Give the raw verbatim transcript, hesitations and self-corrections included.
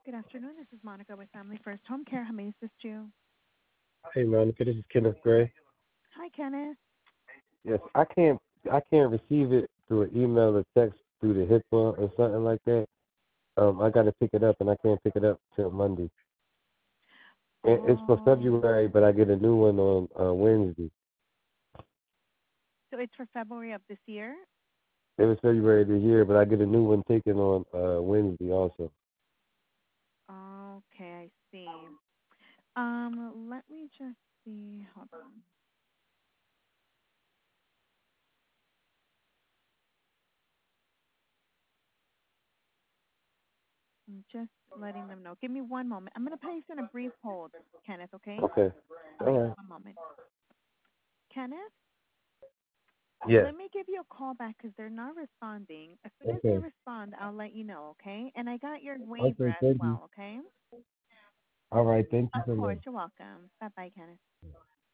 Good afternoon. This is Monica with Family First Home Care. How may I assist you? Hey Monica, this is Kenneth Gray. Hi, Kenneth. Yes, I can't I can't receive it through an email or text through the HIPAA or something like that. Um, I got to pick it up, and I can't pick it up till Monday. It- It's for Oh, February, but I get a new one on uh, Wednesday. so it's for February of this year? It was February this year, but I get a new one taken on uh, Wednesday also. Okay, I see. Um, let me just see. Hold on. I'm just letting them know. Give me one moment. I'm going to place you on a brief hold, Kenneth, okay? Okay. All right, All right. one moment. Kenneth, Yes. let me give you a call back because they're not responding. As soon as they Okay. respond, I'll let you know, okay? And I got your waiver Okay. as Thank you. well, okay? All right. Thank you Of so course, much. you're welcome. Bye-bye, Kenneth.